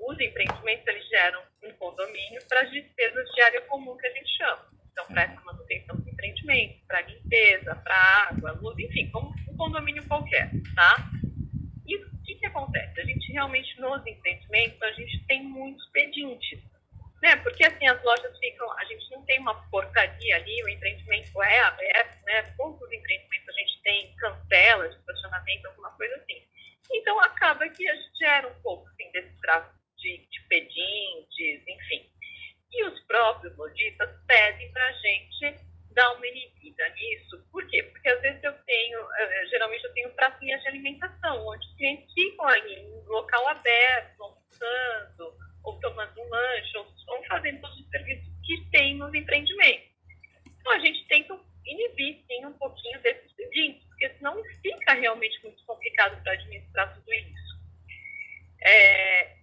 os empreendimentos, eles geram um condomínio para as despesas de área comum que a gente chama. Então, para essa manutenção do empreendimento, para limpeza, para água, luz, enfim, como um condomínio qualquer, tá? E o que acontece? A gente realmente, nos empreendimentos, a gente tem muitos pedintes, né? Porque assim, as lojas ficam, a gente não tem uma portaria ali, o empreendimento é aberto, né? Poucos empreendimentos a gente tem cancela de estacionamento, alguma coisa assim. Então acaba que a gente gera um pouco assim, desse tráfego de pedintes, enfim. E os próprios lojistas pedem para a gente dar uma inibida nisso. Por quê? Porque às vezes eu tenho, geralmente eu tenho pracinhas de alimentação, onde os clientes ficam ali em local aberto, almoçando, ou tomando um lanche, ou fazendo todos os serviços que tem nos empreendimentos.